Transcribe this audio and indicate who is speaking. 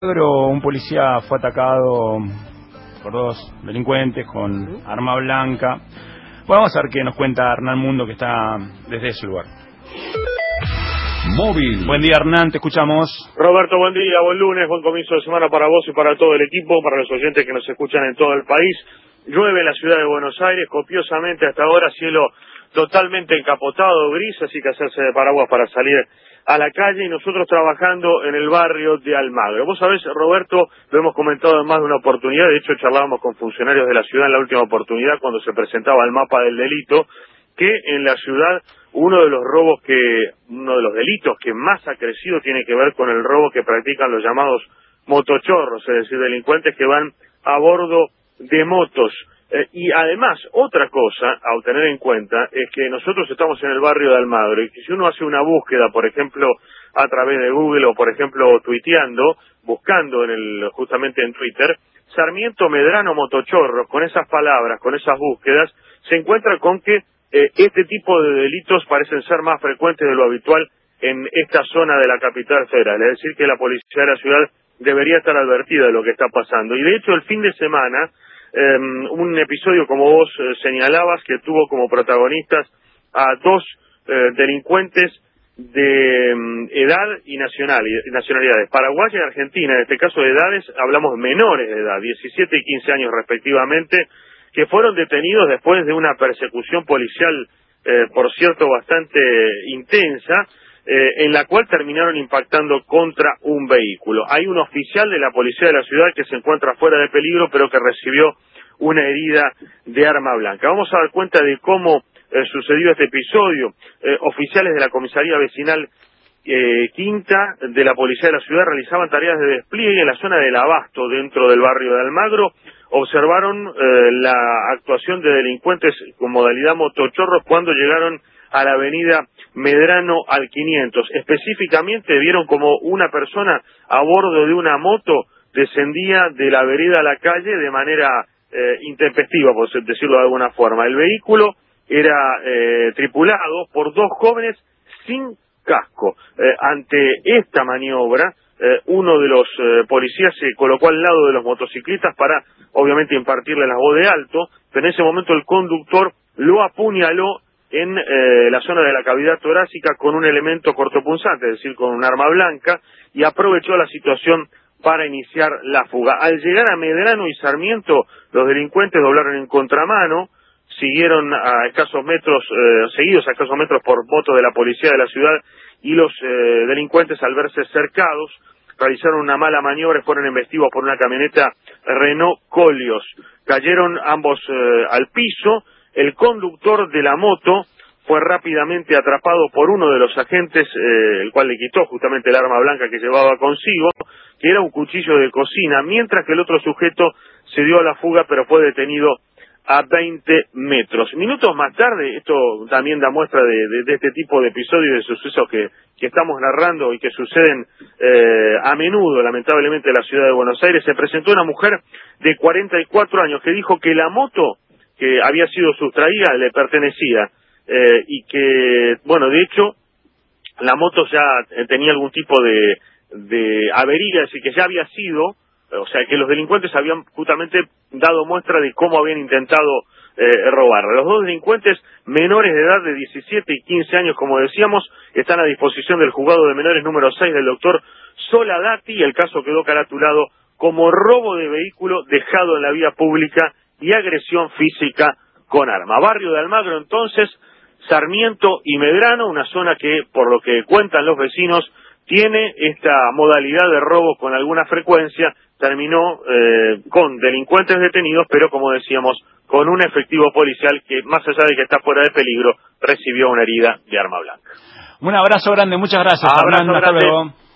Speaker 1: Pero un policía fue atacado por dos delincuentes con arma blanca. Bueno, vamos a ver qué nos cuenta Hernán Mundo, que está desde ese lugar.
Speaker 2: Móvil.
Speaker 1: Buen día, Hernán, te escuchamos.
Speaker 3: Roberto, buen día, buen lunes, buen comienzo de semana para vos y para todo el equipo, para los oyentes que nos escuchan en todo el país. Llueve en la ciudad de Buenos Aires, copiosamente hasta ahora, cielo totalmente encapotado, gris, así que hacerse de paraguas para salir a la calle, y nosotros trabajando en el barrio de Almagro. Vos sabés, Roberto, lo hemos comentado en más de una oportunidad, de hecho charlábamos con funcionarios de la ciudad en la última oportunidad cuando se presentaba el mapa del delito, que en la ciudad uno de los delitos que más ha crecido tiene que ver con el robo que practican los llamados motochorros, es decir, delincuentes que van a bordo de motos. Y además, otra cosa a tener en cuenta es que nosotros estamos en el barrio de Almagro y que si uno hace una búsqueda, por ejemplo, a través de Google o, por ejemplo, tuiteando, buscando justamente en Twitter, Sarmiento Medrano Motochorros, con esas palabras, con esas búsquedas, se encuentra con que este tipo de delitos parecen ser más frecuentes de lo habitual en esta zona de la capital federal. Es decir, que la policía de la ciudad debería estar advertida de lo que está pasando. Y de hecho, el fin de semana, un episodio, como vos señalabas, que tuvo como protagonistas a dos delincuentes de edad y nacionalidades, paraguaya y argentina. En este caso de edades, hablamos menores de edad, 17 y 15 años respectivamente, que fueron detenidos después de una persecución policial, por cierto, bastante intensa, en la cual terminaron impactando contra un vehículo. Hay un oficial de la policía de la ciudad que se encuentra fuera de peligro, pero que recibió una herida de arma blanca. Vamos a dar cuenta de cómo sucedió este episodio. Oficiales de la comisaría vecinal Quinta de la policía de la ciudad realizaban tareas de despliegue en la zona del Abasto, dentro del barrio de Almagro. Observaron la actuación de delincuentes con modalidad motochorros cuando llegaron a la avenida Medrano al 500. Específicamente vieron como una persona a bordo de una moto descendía de la vereda a la calle de manera intempestiva, por decirlo de alguna forma. El vehículo era tripulado por dos jóvenes sin casco. Ante esta maniobra, uno de los policías se colocó al lado de los motociclistas para, obviamente, impartirle la voz de alto, pero en ese momento el conductor lo apuñaló en la zona de la cavidad torácica con un elemento cortopunzante, es decir, con un arma blanca, y aprovechó la situación para iniciar la fuga. Al llegar a Medrano y Sarmiento, los delincuentes doblaron en contramano, seguidos a escasos metros por motos de la policía de la ciudad, y los delincuentes, al verse cercados, realizaron una mala maniobra y fueron embestidos por una camioneta Renault Colios. Cayeron ambos al piso. El conductor de la moto fue rápidamente atrapado por uno de los agentes, el cual le quitó justamente el arma blanca que llevaba consigo, que era un cuchillo de cocina, mientras que el otro sujeto se dio a la fuga, pero fue detenido a 20 metros. Minutos más tarde, esto también da muestra de este tipo de episodios y de sucesos que estamos narrando y que suceden a menudo, lamentablemente, en la ciudad de Buenos Aires. Se presentó una mujer de 44 años que dijo que la moto que había sido sustraída le pertenecía, y que, bueno, de hecho, la moto ya tenía algún tipo de avería, es decir, que ya había sido, o sea, que los delincuentes habían justamente dado muestra de cómo habían intentado robar. Los dos delincuentes menores de edad de 17 y 15 años, como decíamos, están a disposición del juzgado de menores número 6 del doctor Soladati, y el caso quedó caratulado como robo de vehículo dejado en la vía pública y agresión física con arma. Barrio de Almagro, entonces, Sarmiento y Medrano, una zona que, por lo que cuentan los vecinos, tiene esta modalidad de robo con alguna frecuencia. Terminó con delincuentes detenidos, pero, como decíamos, con un efectivo policial que, más allá de que está fuera de peligro, recibió una herida de arma blanca.
Speaker 1: Un abrazo grande, muchas gracias, Fernando. Hasta luego.